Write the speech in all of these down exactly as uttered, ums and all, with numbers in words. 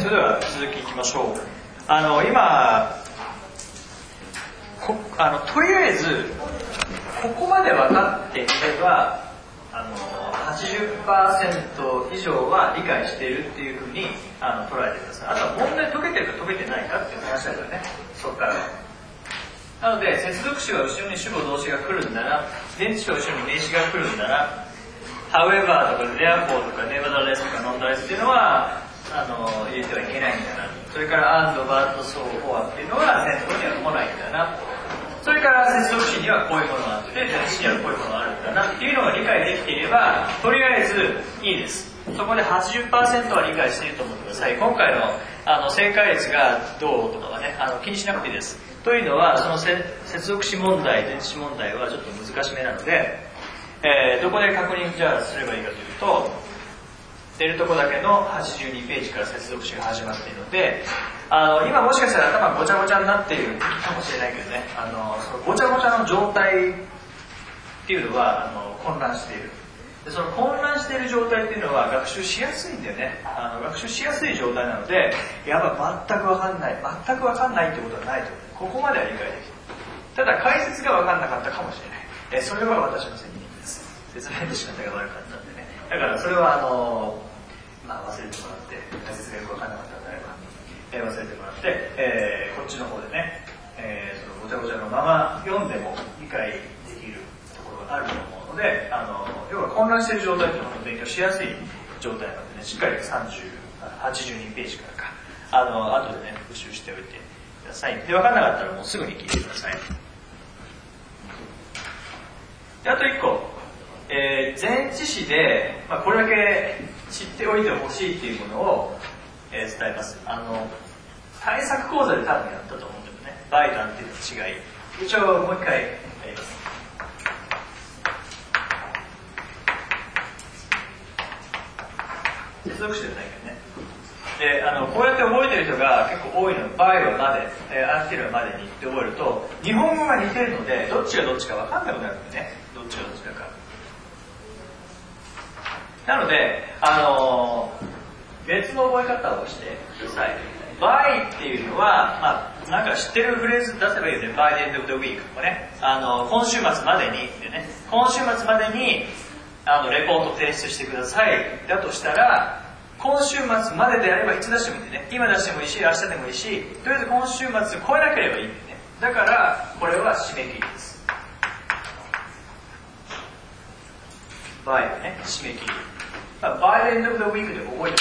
それでは続きいきましょう。あの今こあのとりあえずここまで分かっていればあの はちじゅっパーセント 以上は理解しているっていうふうにあの捉えてください。あとは問題解けてるか解けてないかっていう話だからね、そこからは。なので接続詞は後ろに主語動詞が来るんだな、前置詞は後ろに名詞が来るんだな、however とか therefore とか nevertheless とか nonetheless っていうのはあの入れてはいけないんだな、それから and but so or っていうのは前頭には来ないんだな、それから接続詞にはこういうものがあって前置詞にはこういうものがあるんだなっていうのが理解できていればとりあえずいいです。そこで はちじゅっパーセント は理解していると思ってください。今回のあの正解率がどうとかはね、あの気にしなくていいです。というのはその接続詞問題前置詞問題はちょっと難しめなので、えー、どこで確認じゃあすればいいかというと、出るとこだけのはちじゅうにページから接続詞が始まっているので、あの今もしかしたら頭ごちゃごちゃになっているかもしれないけどね、あのそのごちゃごちゃの状態っていうのはあの混乱している。でその混乱している状態っていうのは学習しやすいんだよね。あの学習しやすい状態なので、やばい全く分かんない全く分かんないってことはないと思う。ここまでは理解できる。ただ解説が分かんなかったかもしれない。えそれは私の責任です。説明の仕方が悪かったんでね。だからそれはあのまあ忘れてもらって解説がよく分かんなかったのであれば、えー、忘れてもらって、えー、こっちの方でね、えー、そのごちゃごちゃのまま読んでも理解できるところがあると思うので、あの要は混乱している状態というのを勉強しやすい状態なのでね、しっかりさんじゅう、はちじゅうにページからかあの後でね復習しておいてください。で分かんなかったらもうすぐに聞いてください。であといっこ、えー、前置詞で、まあ、これだけ知っておいてほしいっていうものを、えー、伝えます。あの対策講座で多分やったと思うんだけどね、バイとアンティルの違い、一応もう一回やります。接続詞じゃないけどね。であのこうやって覚えてる人が結構多いのはバイはまで、えー、アンティルはまでにって覚えると日本語が似てるのでどっちがどっちか分かんなくなるんでね、どっちがどっちだか。なので、あのー、別の覚え方をしてください。by っていうのは、まあ、なんか知ってるフレーズ出せばいいよね。by the end of the week とかね。あのー、今週末までにってね。今週末までにあのレポート提出してください。だとしたら、今週末までであればいつ出してもいいんでね。今出してもいいし、明日でもいいし、とりあえず今週末超えなければいいんでね。だから、これは締め切りです。by はね、締め切り。by the end of the week で覚えてますよね。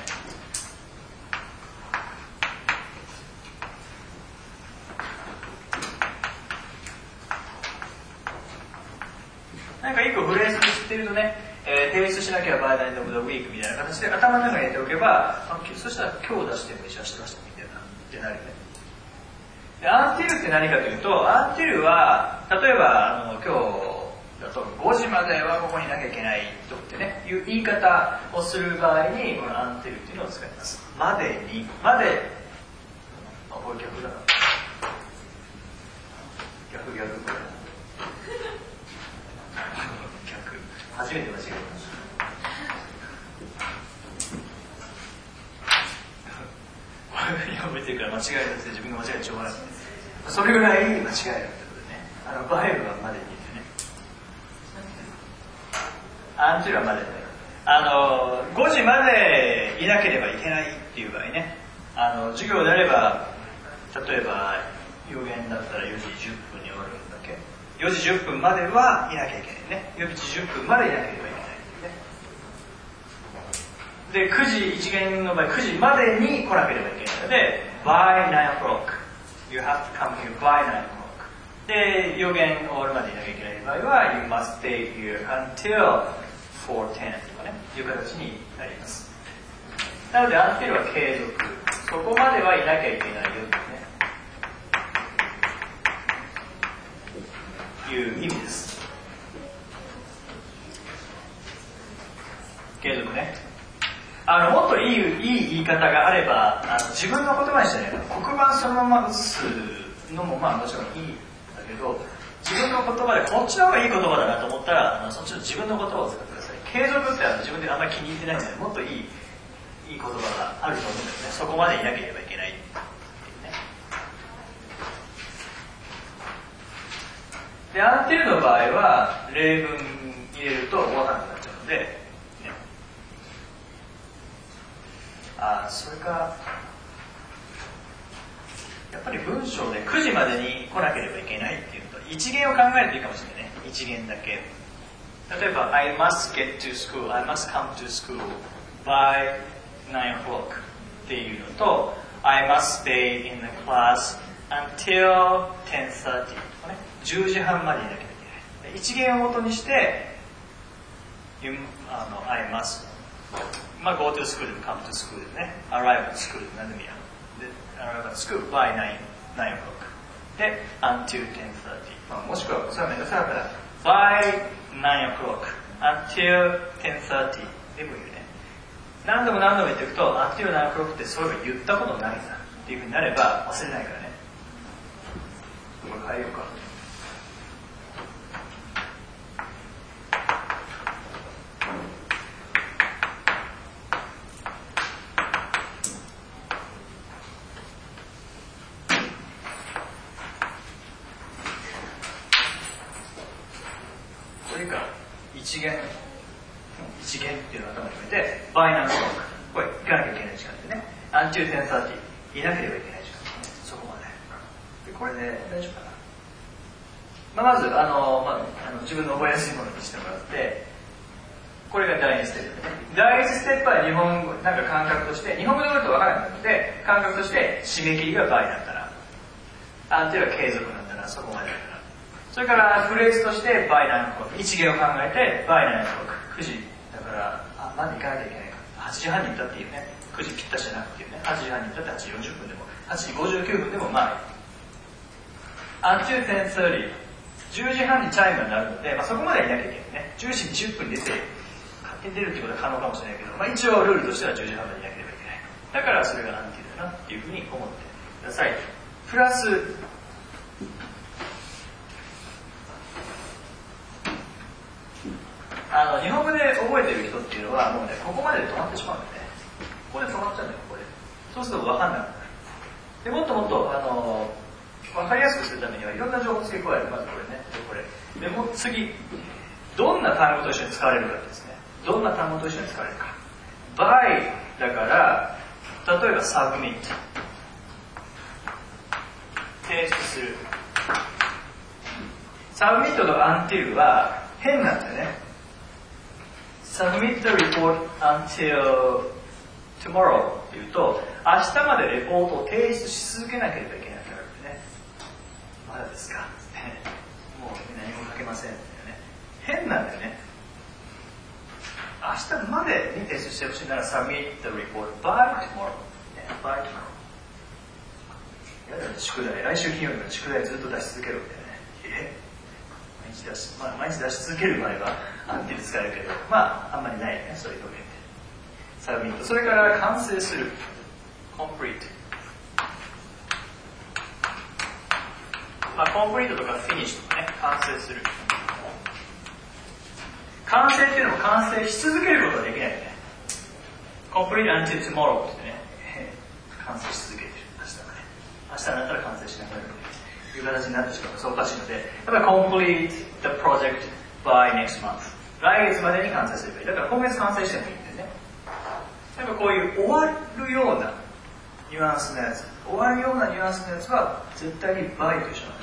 なんか一個フレーズ知ってるとね、えー、提出しなきゃ by the end of the week みたいな形で頭の中に入れておけば、そしたら今日出してもいいし、明日出してもいいみたいなってなるよね。で、アンティルって何かというと、アンティルは例えばあの今日だとごじまではここにいなきゃいけないとってねいう言い方をする場合にこのアンティルっていうのを使います。までに、まで、あ、これ逆だな、逆逆これ逆、初めて間違えました。覚えてるから間違えなくて自分が間違えてしょうがない。それぐらい間違えるってことでね、あのバイブはまでにアンティルはまでね、あのごじまでいなければいけないっていう場合ね、あの授業であれば例えば予言だったらよじじゅっぷんに終わるんだっけ、よじじゅっぷんまではいなきゃいけないね、よじじゅっぷんまでいなければいけないね。でくじ一限の場合くじまでに来なければいけないので by nine o'clock you have to come here by nine o'clock で予言終わるまでいなきゃいけない場合は you must stay here until four ten とかねいう形になります。なのでアンティルは継続、そこまではいなきゃいけないよと、ね、いう意味です。継続ね。あのもっといい、いい言い方があればあの自分の言葉にしてね、黒板そのまま写すのもまあもちろんいいんだけど、自分の言葉でこっちの方がいい言葉だなと思ったらあのそっちの自分の言葉を使ってください。継続ってあの自分であんまり気に入ってないのでもっといいいい言葉があると思うんですね。そこまでいなければいけないっていうね。で、until の場合は例文入れるとわからなくなっちゃうので、ね、あ、それからやっぱり文章でくじまでに来なければいけないっていうと一元を考えるといいかもしれないね。一元だけ。例えば I must get to school, I must come to school by nine o'clock っていうのと I must stay in the class until ten thirty とかね、じゅうじはんまでいなきゃいけない。一元を元にして、you, あの I must、まあ、go to school でも come to school でね、arrive at school でも何でもいいや。で、arrive at school by nine o'clock で until ten thirty、まあ、もしくはそれはめんどくさいから by nine o'clock until ten thirty でも言うね。何度も何度も言っていくと until nine o'clock ってそういえば言ったことないなっていうふうになれば忘れないからね。これ変えようか。一元、一元っていうのを頭に決めて、by nine o'clock、これ行かなきゃいけない時間でね、until ten thirty、いなければいけない時間ですね、そこまで。でこれで大丈夫かな。まあ、まずあの、まあ、あの自分の覚えやすいものにしてもらって、これが第二ステップでね。第一ステップは日本語、なんか感覚として、日本語で言うと分からないので、感覚として締め切りが by なんだな。until は継続なんだな、そこまでだから。それからフレーズとしてby nine o'clock、一元を考えて by nine o'clock、くじだから、あ、まだ行かなきゃいけないか。はちじはんに行ったっていうね、くじぴったしじゃなくていうね、はちじはんに行ったってはちじよんじゅっぷんでも、はちじごじゅうきゅうふんでもまあ、until ten thirty、じゅうじはんにチャイムが鳴るので、まあ、そこまではいなきゃいけないね。じゅうじにじゅっぷんに出て、勝手に出るっていうことは可能かもしれないけど、まあ、一応ルールとしてはじゅうじはんまでいなければいけない。だからそれが until だなっていうふうに思ってください。プラス、あの日本語で覚えてる人っていうのはもうね、ここまでで止まってしまうんだよね。ここで止まっちゃうんだよ、ここで。そうすると分かんなくなる。でもっともっとあの分かりやすくするためにはいろんな情報を付け加える。まずこれね、でこれ。でも次、どんな単語と一緒に使われるかですね。どんな単語と一緒に使われるか。by だから、例えば submit、提出する。submit と until は変なんだよね。submit the report until tomorrow っていうと、明日までレポートを提出し続けなければいけなくなるんでね。まだですかもう何も書けませんってね。変なんだよね。明日までに提出してほしいなら submit the report by tomorrow、ね、by tomorrow。やだね、宿題。来週金曜日の宿題ずっと出し続けるみたいなね。え毎日出し、まあ、毎日出し続ける場合はアンティル使えるけど、まああんまりないよね、そういう表現で。サブミット。それから完成する。complete。まあコンプリートとかフィニッシュとかね、完成する。完成っていうのも完成し続けることはできないよね。complete until tomorrow ってね、完成し続けてる。明日はね。明日になったら完成しなくなるという形になってしまうとそうおかしいので、やっぱり complete the project by next month。来月までに完成すればいい。だから今月完成してもいいんだよね。やっぱこういう終わるようなニュアンスのやつ、終わるようなニュアンスのやつは絶対に by と一緒なんだ。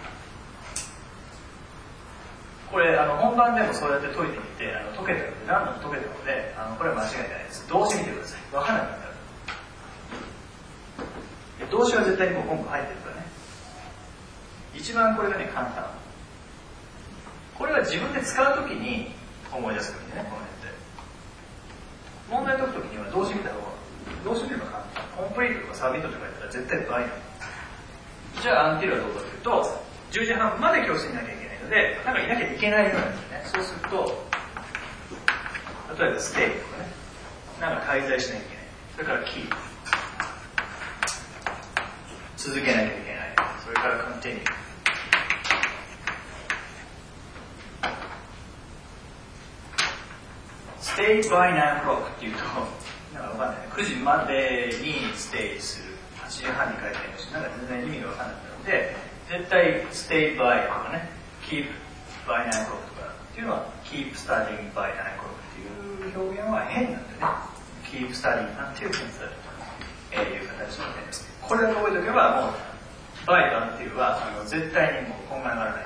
これあの本番でもそうやって解いてみて、あの解けたので何度も解けたので、あのこれは間違いないです。動詞見てください。分からなくなる。動詞は絶対にもう今後入ってるからね。一番これがね簡単。これは自分で使うときに思い出すときね、この辺で。問題解くときには動詞見た方が、動詞見るのが簡単。コンプリートとかサブミットとか言ったら絶対倍なの。じゃあアンティルはどうかというと、じゅうじはんまで教室にいなきゃいけないので、なんかいなきゃいけないようなんですよね。そうすると、例えばステイとかね、なんか滞在しなきゃいけない。それからキー。続けなきゃいけない。それから continue。stay by nine o'clock っていうと、なんか分かんないね、くじまでにステイする、はちじはんに帰ってるし、なんか全然意味が分かんなかったので、絶対 stay by とかね、keep by ナインコロクとかっていうのは keep studying by ナインコロクっていう表現は変なんでね、keep studying なんていうふうにするという形の点です。これだけ覚えておけばもう by と until はあの絶対にもうこんがらがらない。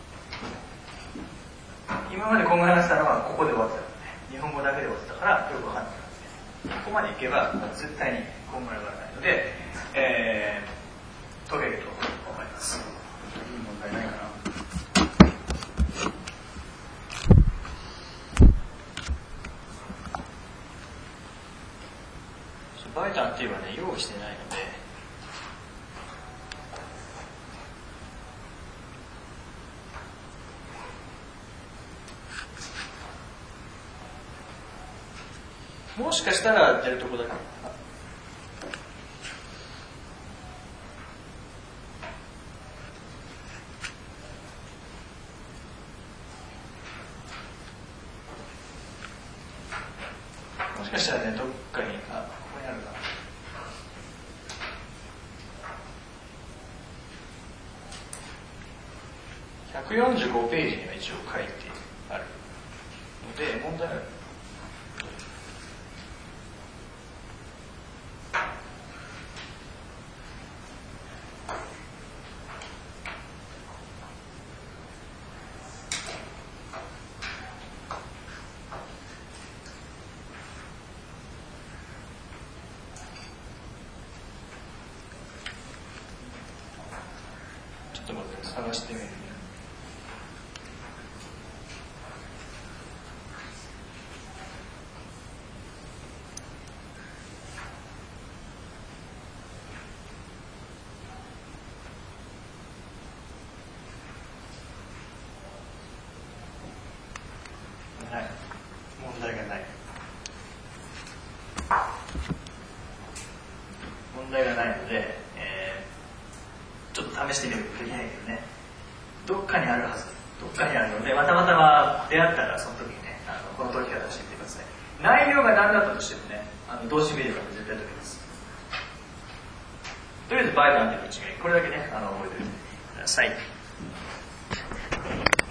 今までこんがらがってたのはここで終わってたので、日本語だけで終わってたからよくわかんないんですね。ここまでいけば絶対にこんがらがらないので、えー、解けると思います。いい問題ないかな。バイタンっていうのはね、用意してないので、もしかしたらやるとこだけ。もしかしたらね、どっかに、あ、ここにあるかな。ひゃくよんじゅうごページには一応書いてあるので、問題ある。ちょっと待って、探してみる。ない。問題がない。問題がないので、えー、ちょっと試してみるとできないけどね。どっかにあるはず。どっかにあるので、またまたま出会ったらその時にね、あのこの解き方をしてみてください。内容が何だったとしてもね、あの動詞見れば絶対解けます。とりあえずバイタンという違い、これだけね、あの覚えておいてください。